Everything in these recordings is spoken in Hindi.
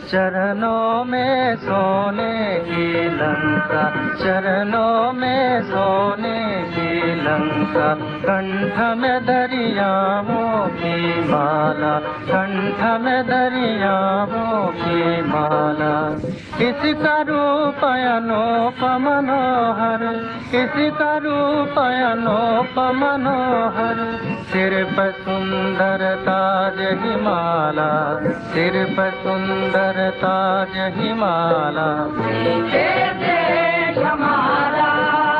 चरणों में सोने की लंका, चरणों में सोने की लंका, कंठ में दरियाओं की माला, कंठ में दरियाओं की माला। इसका रूप अनूप मनोहर, इसका रूप अनूप मनोहर, सिर पर सुंदर ताज हिमाला, सिर पर सुंदर ताज हिमाला। देश हमारा,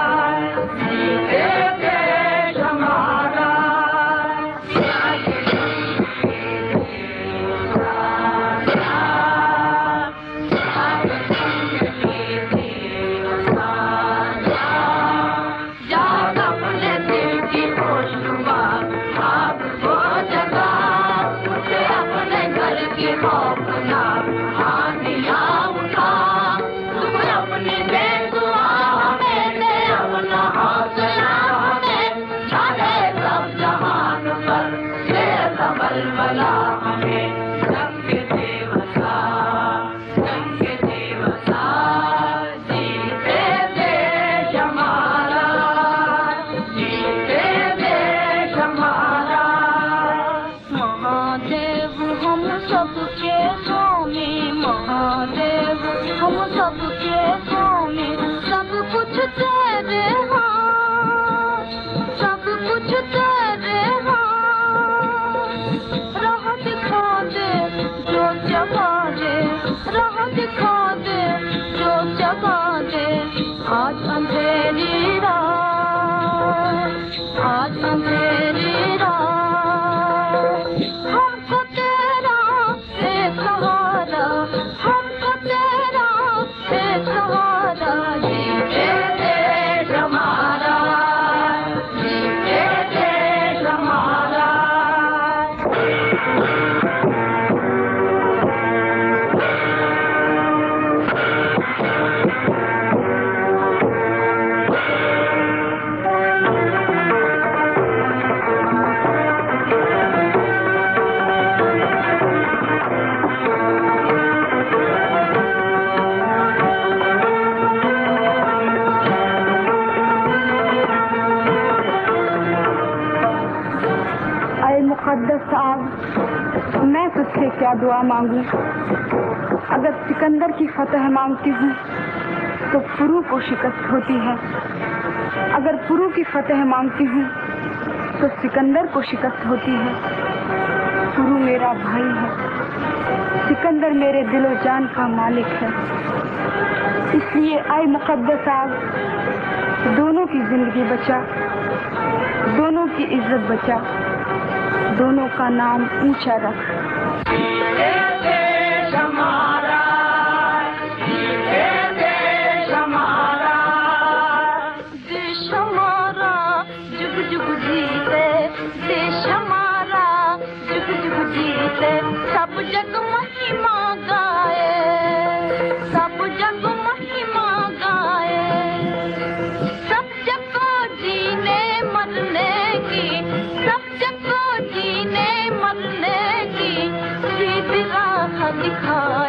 देश हमारा, मैं तुझसे क्या दुआ मांगू। अगर सिकंदर की फतह मांगती हूँ तो पुरु को शिकस्त होती है, अगर पुरु की फतह मांगती हूँ तो सिकंदर को शिकस्त होती है। पुरु मेरा भाई है, सिकंदर मेरे दिलो जान का मालिक है। इसलिए आए मुकद्दस आग, दोनों की जिंदगी बचा, दोनों की इज्जत बचा, दोनों का नाम ऊंचा रख। देश हमारा, देश हमारा, देश हमारा जुग जुग जीते, देश हमारा जुग जुग जीते, सब जग महिमा गाए, सब जग महिमा गाए, सब जग को जीने मरने की, सब जग को जीने मरने की सीधी राह दिखाए।